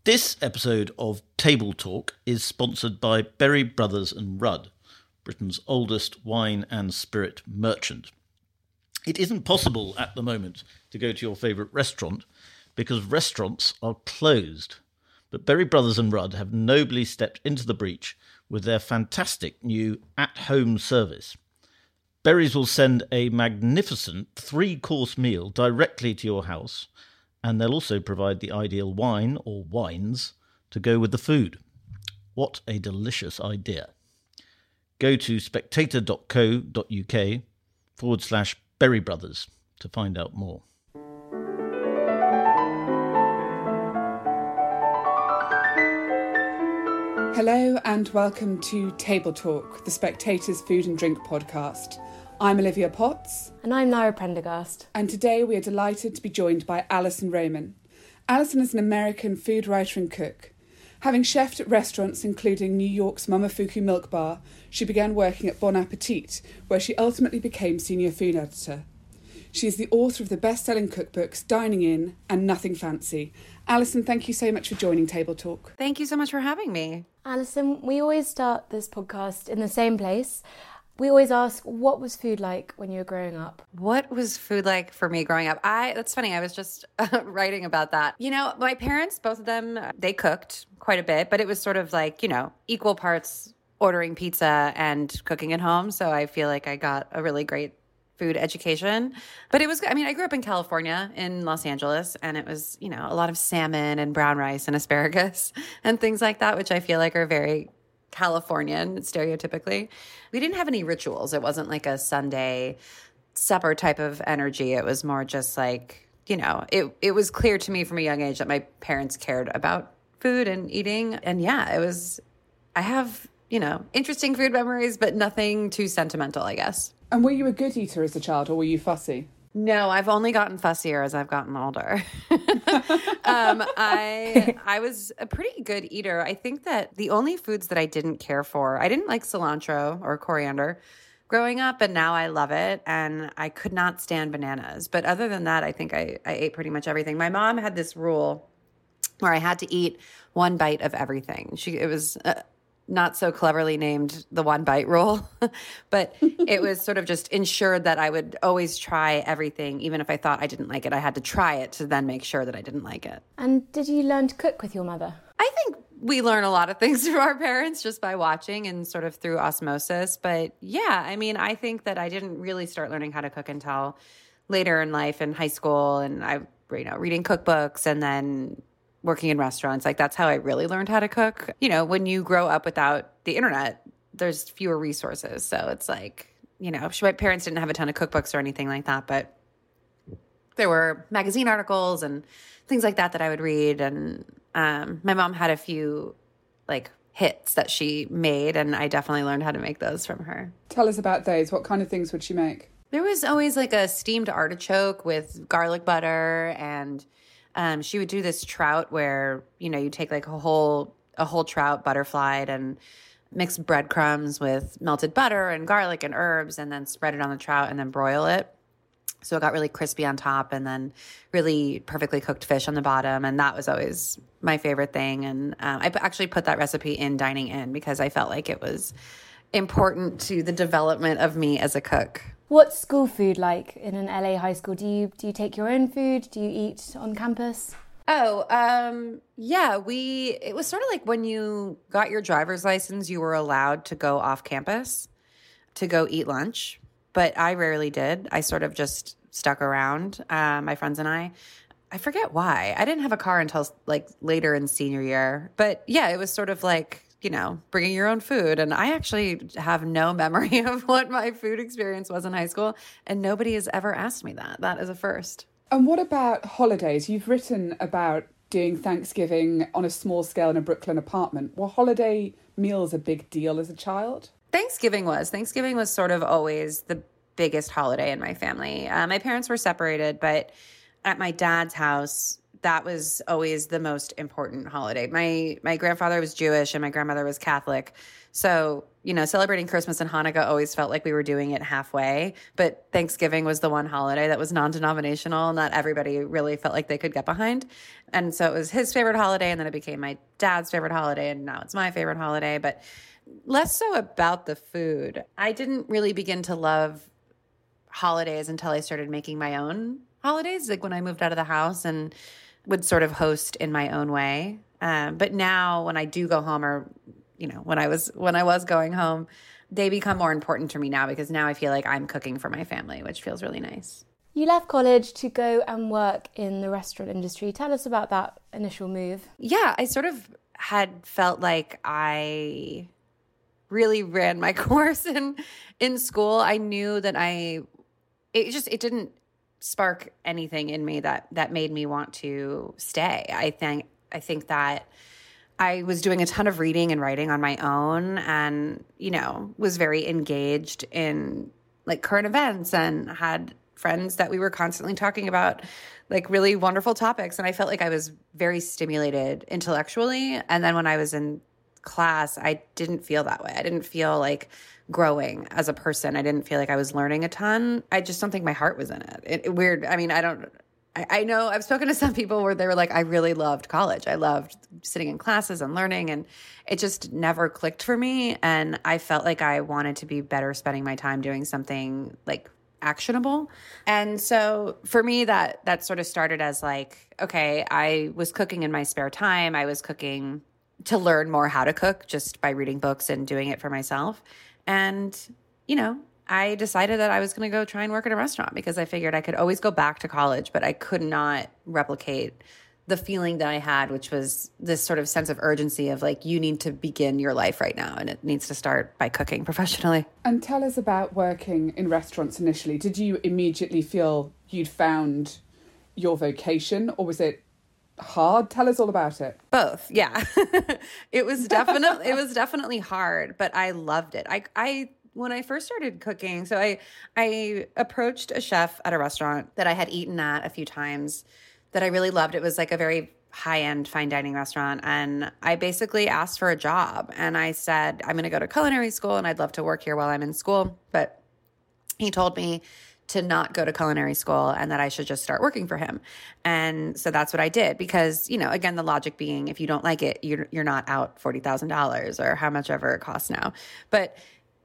This episode of Table Talk is sponsored by Berry Brothers and Rudd, Britain's oldest wine and spirit merchant. It isn't possible at the moment to go to your favourite restaurant because restaurants are closed. But Berry Brothers and Rudd have nobly stepped into the breach with their fantastic new at-home service. Berries will send a magnificent 3-course meal directly to your house, and they'll also provide the ideal wine or wines to go with the food. What a delicious idea. Go to spectator.co.uk/Berry Brothers to find out more. Hello and welcome to Table Talk, the Spectator's food and drink podcast. I'm Olivia Potts. And I'm Lara Prendergast. And today we are delighted to be joined by Alison Roman. Alison is an American food writer and cook. Having chefed at restaurants including New York's Momofuku Milk Bar, she began working at Bon Appetit, where she ultimately became senior food editor. She is the author of the best-selling cookbooks Dining In and Nothing Fancy. Alison, thank you so much for joining Table Talk. Thank you so much for having me. Alison, we always start this podcast in the same place. We always ask, what was food like when you were growing up? What was food like for me growing up? That's funny. I was just writing about that. You know, my parents, both of them, they cooked quite a bit, but it was sort of like, you know, equal parts ordering pizza and cooking at home. So I feel like I got a really great food education. But it was, I mean, I grew up in California, in Los Angeles, and it was, you know, a lot of salmon and brown rice and asparagus and things like that, which I feel like are very Californian stereotypically. We didn't have any rituals. It wasn't like a Sunday supper type of energy. It was more just like, you know, it was clear to me from a young age that my parents cared about food and eating. And yeah, I have, you know, interesting food memories, but nothing too sentimental, I guess. And were you a good eater as a child or were you fussy? No, I've only gotten fussier as I've gotten older. I was a pretty good eater. I think that the only foods that I didn't care for, I didn't like cilantro or coriander growing up, and now I love it. And I could not stand bananas. But other than that, I think I ate pretty much everything. My mom had this rule where I had to eat one bite of everything. It was not so cleverly named the one bite rule, but it was sort of just ensured that I would always try everything. Even if I thought I didn't like it, I had to try it to then make sure that I didn't like it. And did you learn to cook with your mother? I think we learn a lot of things from our parents just by watching and sort of through osmosis. But yeah, I mean, I think that I didn't really start learning how to cook until later in life, in high school, and I, you know, reading cookbooks and then working in restaurants. Like, that's how I really learned how to cook. You know, when you grow up without the internet, there's fewer resources. So it's like, you know, my parents didn't have a ton of cookbooks or anything like that, but there were magazine articles and things like that I would read. And my mom had a few like hits that she made, and I definitely learned how to make those from her. Tell us about those. What kind of things would she make? There was always like a steamed artichoke with garlic butter, and she would do this trout where, you know, you take like a whole trout butterflied and mix breadcrumbs with melted butter and garlic and herbs, and then spread it on the trout and then broil it. So it got really crispy on top, and then really perfectly cooked fish on the bottom. And that was always my favorite thing. And I actually put that recipe in Dining In because I felt like it was important to the development of me as a cook. What's school food like in an LA high school? Do you take your own food? Do you eat on campus? Oh, yeah, it was sort of like when you got your driver's license, you were allowed to go off campus to go eat lunch, but I rarely did. I sort of just stuck around, my friends and I forget why. I didn't have a car until like later in senior year, but yeah, it was sort of like, you know, bringing your own food. And I actually have no memory of what my food experience was in high school. And nobody has ever asked me that. That is a first. And what about holidays? You've written about doing Thanksgiving on a small scale in a Brooklyn apartment. Were holiday meals a big deal as a child? Thanksgiving was sort of always the biggest holiday in my family. My parents were separated, but at my dad's house, that was always the most important holiday. My grandfather was Jewish and my grandmother was Catholic. So, celebrating Christmas and Hanukkah always felt like we were doing it halfway. But Thanksgiving was the one holiday that was non-denominational and that everybody really felt like they could get behind. And so it was his favorite holiday, and then it became my dad's favorite holiday, and now it's my favorite holiday. But less so about the food. I didn't really begin to love holidays until I started making my own holidays, like when I moved out of the house and would sort of host in my own way. But now when I do go home, or when I was going home, they become more important to me now, because now I feel like I'm cooking for my family, which feels really nice. You left college to go and work in the restaurant industry. Tell us about that initial move. Yeah, I sort of had felt like I really ran my course in school. I knew that it didn't spark anything in me that made me want to stay. I think that I was doing a ton of reading and writing on my own, and, was very engaged in like current events and had friends that we were constantly talking about like really wonderful topics. And I felt like I was very stimulated intellectually. And then when I was in class, I didn't feel that way. I didn't feel like growing as a person. I didn't feel like I was learning a ton. I just don't think my heart was in it. Weird. I mean, I know I've spoken to some people where they were like, I really loved college. I loved sitting in classes and learning, and it just never clicked for me. And I felt like I wanted to be better spending my time doing something like actionable. And so for me, that sort of started as like, okay, I was cooking in my spare time. I was cooking to learn more how to cook just by reading books and doing it for myself. And, I decided that I was going to go try and work at a restaurant, because I figured I could always go back to college, but I could not replicate the feeling that I had, which was this sort of sense of urgency of like, you need to begin your life right now, and it needs to start by cooking professionally. And tell us about working in restaurants initially. Did you immediately feel you'd found your vocation, or was it hard? Tell us all about it. Both. Yeah. It was definitely hard, but I loved it. I when I first started cooking, so I approached a chef at a restaurant that I had eaten at a few times that I really loved. It was like a very high-end fine dining restaurant. And I basically asked for a job, and I said, I'm going to go to culinary school and I'd love to work here while I'm in school. But he told me to not go to culinary school and that I should just start working for him. And so that's what I did, because, again, the logic being, if you don't like it, you're not out $40,000 or how much ever it costs now. But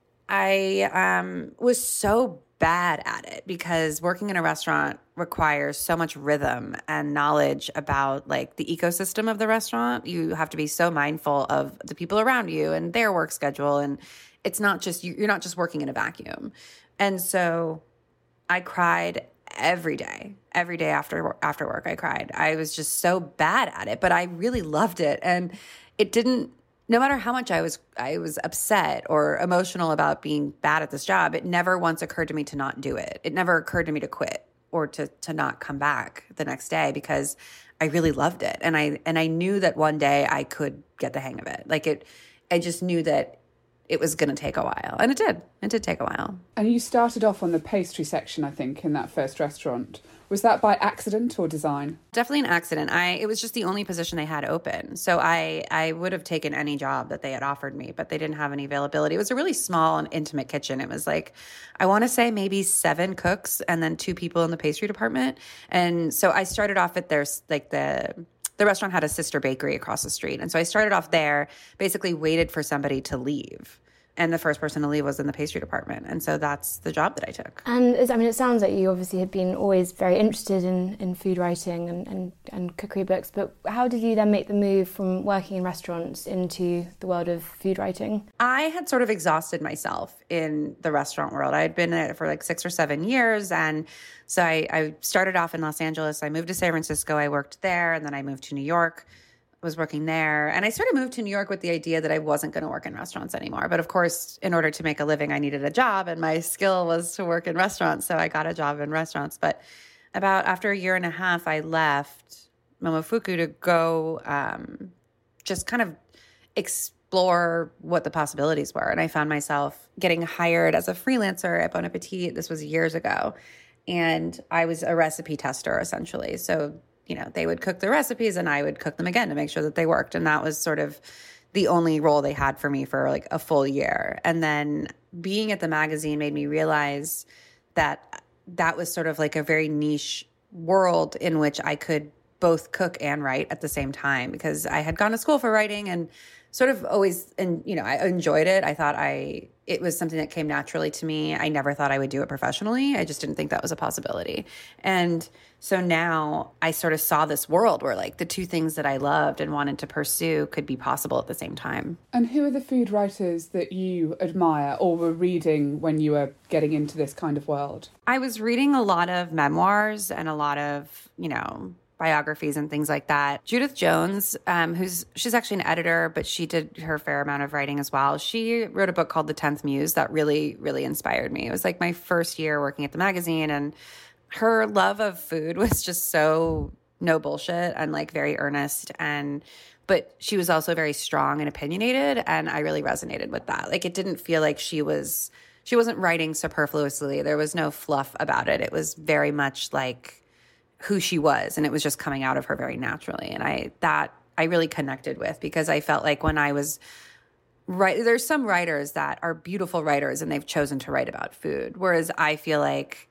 I was so bad at it, because working in a restaurant requires so much rhythm and knowledge about like the ecosystem of the restaurant. You have to be so mindful of the people around you and their work schedule. And it's not just, you're not just working in a vacuum. And so I cried every day after work. I cried. I was just so bad at it, but I really loved it. And it didn't, no matter how much I was upset or emotional about being bad at this job, it never once occurred to me to not do it. It never occurred to me to quit or to not come back the next day, because I really loved it. And I knew that one day I could get the hang of it. I just knew that it was going to take a while. And it did. It did take a while. And you started off on the pastry section, I think, in that first restaurant. Was that by accident or design? Definitely an accident. It was just the only position they had open. So I would have taken any job that they had offered me, but they didn't have any availability. It was a really small and intimate kitchen. It was like, I want to say maybe 7 cooks and then 2 people in the pastry department. And so I started off at the restaurant had a sister bakery across the street. And so I started off there, basically waited for somebody to leave. And the first person to leave was in the pastry department. And so that's the job that I took. And it sounds like you obviously had been always very interested in food writing and cookery books. But how did you then make the move from working in restaurants into the world of food writing? I had sort of exhausted myself in the restaurant world. I had been in it for like 6 or 7 years. And so I started off in Los Angeles. I moved to San Francisco. I worked there. And then I moved to New York. Was working there. And I sort of moved to New York with the idea that I wasn't going to work in restaurants anymore. But of course, in order to make a living, I needed a job, and my skill was to work in restaurants. So I got a job in restaurants. But after a year and a half, I left Momofuku to go just kind of explore what the possibilities were. And I found myself getting hired as a freelancer at Bon Appetit. This was years ago. And I was a recipe tester, essentially. So they would cook the recipes and I would cook them again to make sure that they worked. And that was sort of the only role they had for me for like a full year. And then being at the magazine made me realize that that was sort of like a very niche world in which I could both cook and write at the same time, because I had gone to school for writing and sort of always, and I enjoyed it. I thought it was something that came naturally to me. I never thought I would do it professionally. I just didn't think that was a possibility. And so now I sort of saw this world where like the two things that I loved and wanted to pursue could be possible at the same time. And who are the food writers that you admire or were reading when you were getting into this kind of world? I was reading a lot of memoirs and a lot of, biographies and things like that. Judith Jones, she's actually an editor, but she did her fair amount of writing as well. She wrote a book called The 10th Muse that really, really inspired me. It was like my first year working at the magazine, and her love of food was just so no bullshit and like very earnest, but she was also very strong and opinionated, and I really resonated with that. Like, it didn't feel like she wasn't writing superfluously. There was no fluff about it. It was very much like who she was, and it was just coming out of her very naturally. And I really connected with, because I felt like when I was there's some writers that are beautiful writers and they've chosen to write about food, whereas I feel like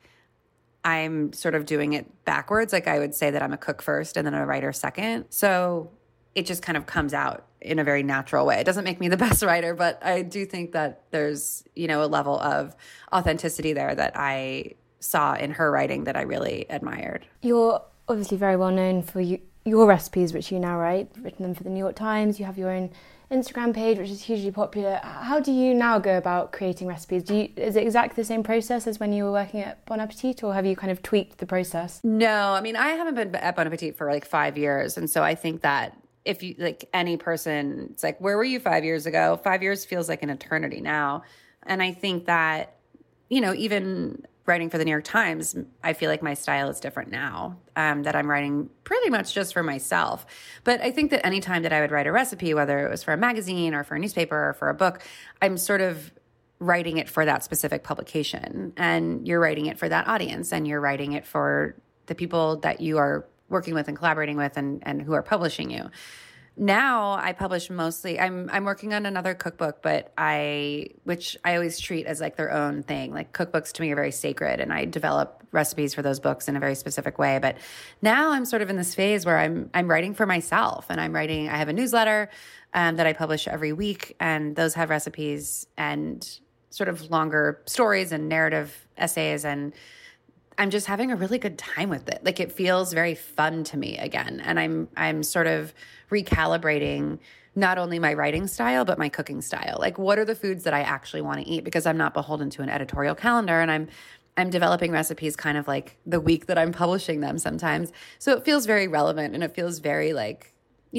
I'm sort of doing it backwards. Like, I would say that I'm a cook first and then a writer second. So it just kind of comes out in a very natural way. It doesn't make me the best writer, but I do think that there's, a level of authenticity there that I saw in her writing that I really admired. You're obviously very well known for your recipes, which you now write, written them for the New York Times. You have your own Instagram page, which is hugely popular. How do you now go about creating recipes? Is it exactly the same process as when you were working at Bon Appetit, or have you kind of tweaked the process? No, I mean, I haven't been at Bon Appetit for like 5 years. And so I think that if you, like any person, it's like, where were you 5 years ago? 5 years feels like an eternity now. And I think that, even writing for the New York Times, I feel like my style is different now, that I'm writing pretty much just for myself. But I think that any time that I would write a recipe, whether it was for a magazine or for a newspaper or for a book, I'm sort of writing it for that specific publication. And you're writing it for that audience, and you're writing it for the people that you are working with and collaborating with and who are publishing you. Now I publish mostly, I'm working on another cookbook, which I always treat as like their own thing. Like, cookbooks to me are very sacred, and I develop recipes for those books in a very specific way. But now I'm sort of in this phase where I'm writing for myself, and I have a newsletter that I publish every week, and those have recipes and sort of longer stories and narrative essays, and I'm just having a really good time with it. Like, it feels very fun to me again. And I'm sort of recalibrating not only my writing style, but my cooking style. Like, what are the foods that I actually want to eat? Because I'm not beholden to an editorial calendar, and I'm developing recipes kind of like the week that I'm publishing them sometimes. So it feels very relevant, and it feels very like,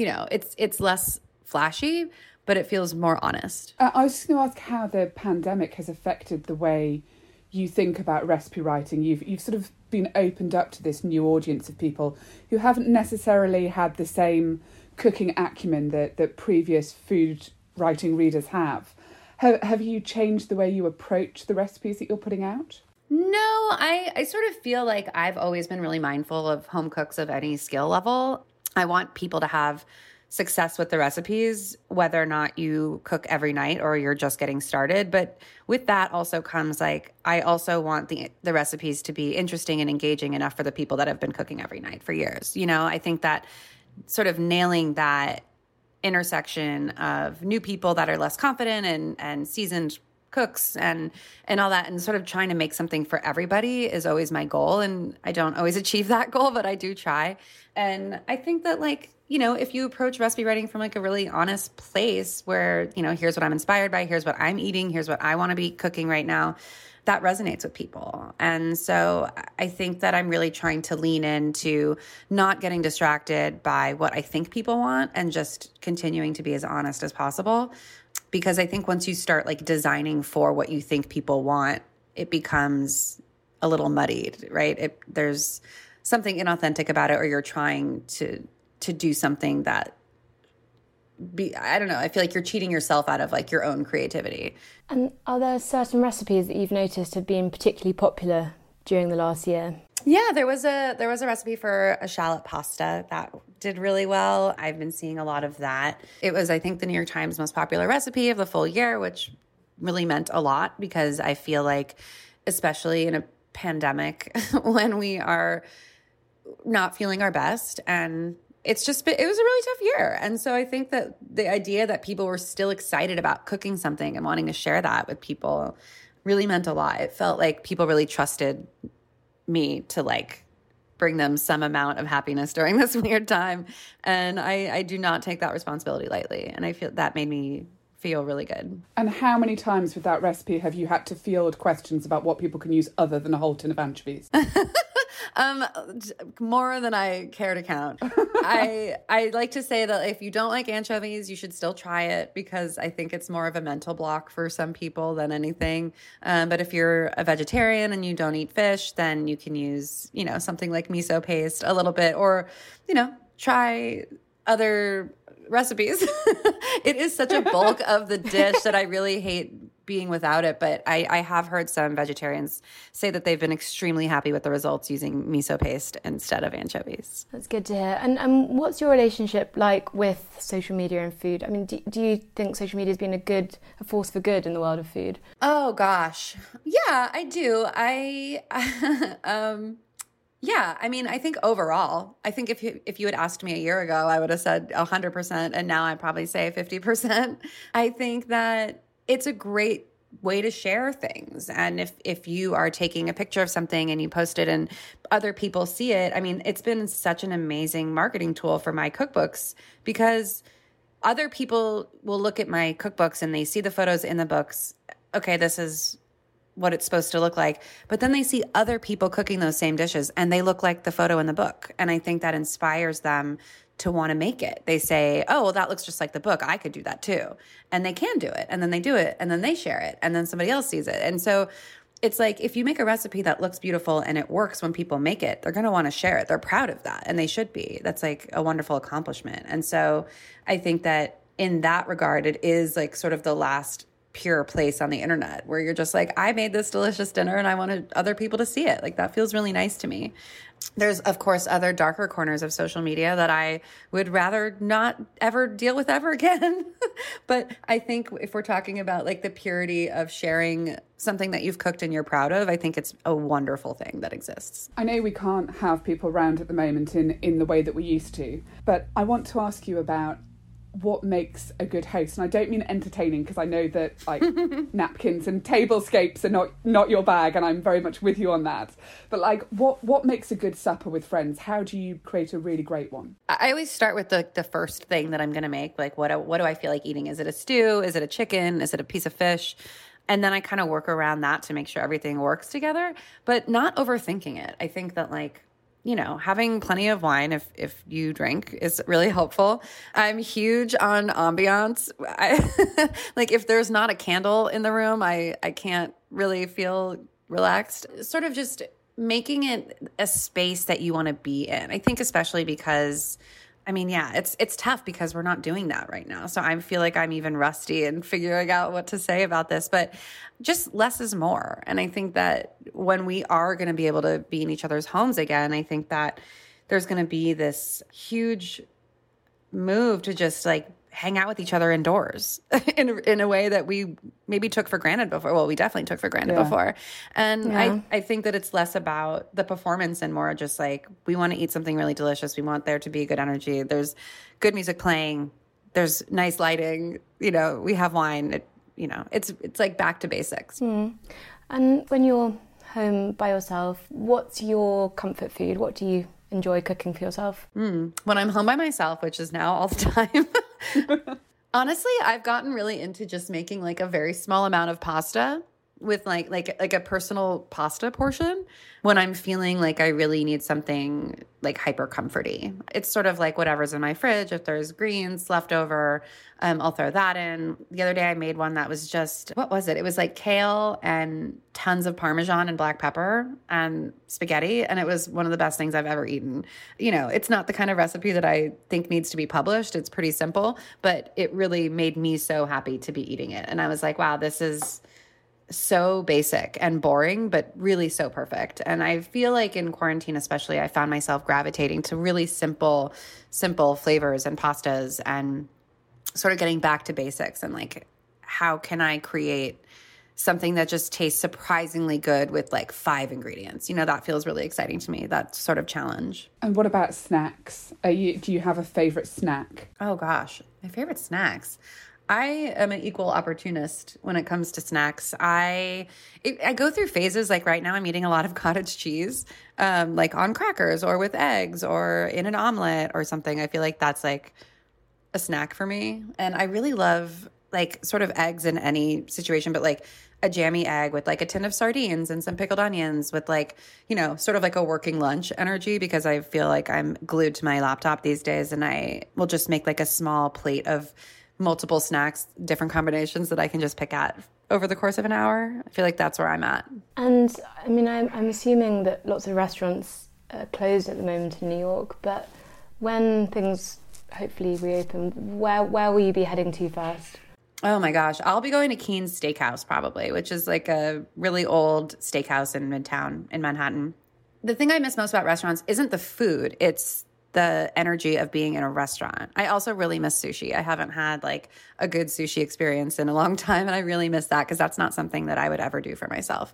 it's less flashy, but it feels more honest. I was just going to ask how the pandemic has affected the way you think about recipe writing. You've sort of been opened up to this new audience of people who haven't necessarily had the same cooking acumen that previous food writing readers have. Have you changed the way you approach the recipes that you're putting out? No, I sort of feel like I've always been really mindful of home cooks of any skill level. I want people to have success with the recipes, whether or not you cook every night or you're just getting started. But with that also comes like, I also want the recipes to be interesting and engaging enough for the people that have been cooking every night for years. I think that sort of nailing that intersection of new people that are less confident and seasoned cooks and all that, and sort of trying to make something for everybody is always my goal. And I don't always achieve that goal, but I do try. And I think that if you approach recipe writing from like a really honest place where, here's what I'm inspired by, here's what I'm eating, here's what I want to be cooking right now, that resonates with people. And so I think that I'm really trying to lean into not getting distracted by what I think people want and just continuing to be as honest as possible. Because I think once you start like designing for what you think people want, it becomes a little muddied, right? There's something inauthentic about it, or you're trying to do something that I don't know, I feel like you're cheating yourself out of like your own creativity. And are there certain recipes that you've noticed have been particularly popular during the last year? Yeah, there was a recipe for a shallot pasta that did really well. I've been seeing a lot of that. It was, I think, the New York Times most popular recipe of the full year, which really meant a lot because I feel like, especially in a pandemic when we are not feeling our best, and it was a really tough year. And so I think that the idea that people were still excited about cooking something and wanting to share that with people really meant a lot. It felt like people really trusted me to like bring them some amount of happiness during this weird time. And I do not take that responsibility lightly. And I feel that made me feel really good. And how many times with that recipe have you had to field questions about what people can use other than a whole tin of anchovies? More than I care to count. I like to say that if you don't like anchovies, you should still try it because I think it's more of a mental block for some people than anything. But if you're a vegetarian and you don't eat fish, then you can use, something like miso paste a little bit, or, try other recipes. It is such a bulk of the dish that I really hate being without it, but I have heard some vegetarians say that they've been extremely happy with the results using miso paste instead of anchovies. That's good to hear. And what's your relationship like with social media and food? I mean, do you think social media has been a force for good in the world of food? Oh gosh, yeah, I do. Yeah, I mean, I think overall, if you had asked me a year ago, I would have said 100%, and now I'd probably say 50%. I think that it's a great way to share things. And if you are taking a picture of something and you post it and other people see it, I mean, it's been such an amazing marketing tool for my cookbooks because other people will look at my cookbooks and they see the photos in the books. Okay, this is what it's supposed to look like. But then they see other people cooking those same dishes and they look like the photo in the book. And I think that inspires them to want to make it. They say, oh, well, that looks just like the book. I could do that too. And they can do it. And then they do it. And then they share it. And then somebody else sees it. And so it's like, if you make a recipe that looks beautiful and it works when people make it, they're going to want to share it. They're proud of that. And they should be. That's like a wonderful accomplishment. And so I think that in that regard, it is like sort of the last pure place on the internet where you're just like, I made this delicious dinner and I wanted other people to see it. Like that feels really nice to me. There's, of course, other darker corners of social media that I would rather not ever deal with ever again. But I think if we're talking about like the purity of sharing something that you've cooked and you're proud of, I think it's a wonderful thing that exists. I know we can't have people around at the moment in the way that we used to, but I want to ask you about what makes a good host. And I don't mean entertaining, because I know that like napkins and tablescapes are not your bag, and I'm very much with you on that. But like what makes a good supper with friends? How do you create a really great one? I always start with the first thing that I'm going to make. Like what do I feel like eating? Is it a stew? Is it a chicken? Is it a piece of fish? And then I kind of work around that to make sure everything works together, but not overthinking it. I think that like, having plenty of wine if you drink is really helpful. I'm huge on ambiance. Like if there's not a candle in the room, I can't really feel relaxed. Sort of just making it a space that you want to be in. I think especially because it's tough because we're not doing that right now. So I feel like I'm even rusty in figuring out what to say about this, but just less is more. And I think that when we are going to be able to be in each other's homes again, I think that there's going to be this huge move to just like hang out with each other indoors in a way that we maybe took for granted before. Well, we definitely took for granted before. And I think that it's less about the performance and more just like, we want to eat something really delicious. We want there to be good energy. There's good music playing. There's nice lighting. We have wine. It's like back to basics. Mm. And when you're home by yourself, what's your comfort food? What do you enjoy cooking for yourself? When I'm home by myself, which is now all the time. Honestly, I've gotten really into just making like a very small amount of pasta with like a personal pasta portion when I'm feeling like I really need something like hyper comforty. It's sort of like whatever's in my fridge. If there's greens left over, I'll throw that in. The other day I made one that was just, what was it? It was like kale and tons of Parmesan and black pepper and spaghetti. And it was one of the best things I've ever eaten. It's not the kind of recipe that I think needs to be published. It's pretty simple, but it really made me so happy to be eating it. And I was like, wow, this is so basic and boring, but really so perfect. And I feel like in quarantine, especially, I found myself gravitating to really simple flavors and pastas and sort of getting back to basics and like, how can I create something that just tastes surprisingly good with like 5 ingredients? You know, that feels really exciting to me, that sort of challenge. And what about snacks? Do you have a favourite snack? Oh gosh, my favorite snacks. I am an equal opportunist when it comes to snacks. I go through phases. Like right now, I'm eating a lot of cottage cheese, like on crackers or with eggs or in an omelet or something. I feel like that's like a snack for me. And I really love like sort of eggs in any situation, but like a jammy egg with like a tin of sardines and some pickled onions with like, you know, sort of like a working lunch energy, because I feel like I'm glued to my laptop these days, and I will just make like a small plate of multiple snacks, different combinations that I can just pick at over the course of an hour. I feel like that's where I'm at. And I mean, I'm assuming that lots of restaurants are closed at the moment in New York, but when things hopefully reopen, where will you be heading to first? Oh my gosh, I'll be going to Keen's Steakhouse probably, which is like a really old steakhouse in Midtown in Manhattan. The thing I miss most about restaurants isn't the food, it's the energy of being in a restaurant. I also really miss sushi. I haven't had like a good sushi experience in a long time, and I really miss that because that's not something that I would ever do for myself,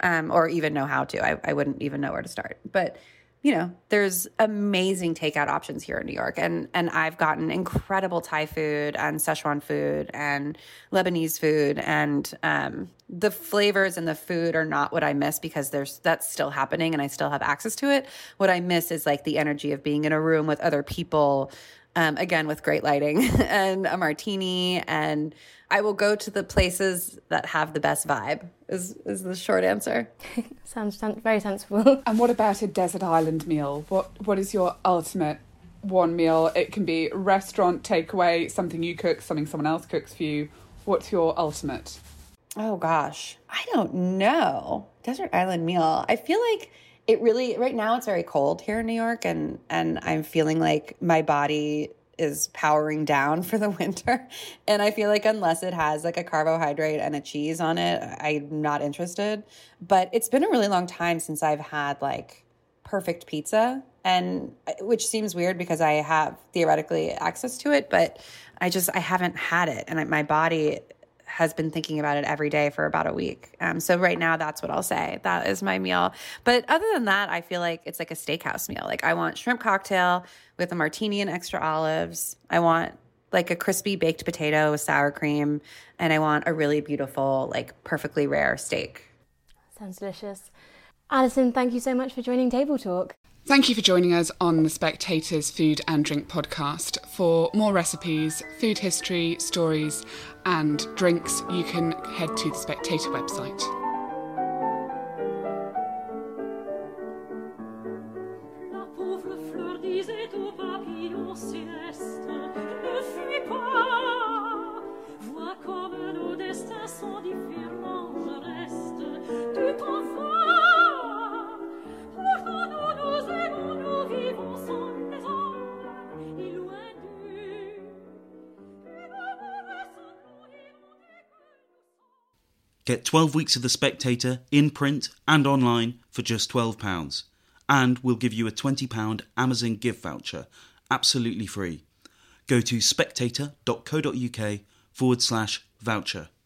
or even know how to. I wouldn't even know where to start. But you know, there's amazing takeout options here in New York. And I've gotten incredible Thai food and Szechuan food and Lebanese food. And the flavors and the food are not what I miss, because that's still happening and I still have access to it. What I miss is like the energy of being in a room with other people, again, with great lighting and a martini. And I will go to the places that have the best vibe is the short answer. Sounds very sensible. And what about a desert island meal? What is your ultimate one meal? It can be restaurant, takeaway, something you cook, something someone else cooks for you. What's your ultimate? Oh gosh, I don't know. Desert island meal. I feel like it really, right now it's very cold here in New York, and I'm feeling like my body is powering down for the winter. And I feel like unless it has like a carbohydrate and a cheese on it, I'm not interested. But it's been a really long time since I've had like perfect pizza, and which seems weird because I have theoretically access to it, but I haven't had it. And my body has been thinking about it every day for about a week. So right now, that's what I'll say. That is my meal. But other than that, I feel like it's like a steakhouse meal. Like I want shrimp cocktail with a martini and extra olives. I want like a crispy baked potato with sour cream. And I want a really beautiful, like perfectly rare steak. Sounds delicious. Alison, thank you so much for joining Table Talk. Thank you for joining us on the Spectator's Food and Drink podcast. For more recipes, food history, stories and drinks, you can head to the Spectator website. La pauvre fleur disait au papillon céleste, ne fuis pas, vois comme nos destins sont différents, reste, tu t'en vas, pourtant nous aimons, nous vivons sans les hommes, et loin d'eux, et nous restons, nous irons dès que nous sommes. Get 12 weeks of The Spectator in print and online for just £12. And we'll give you a £20 Amazon gift voucher, absolutely free. Go to spectator.co.uk/voucher.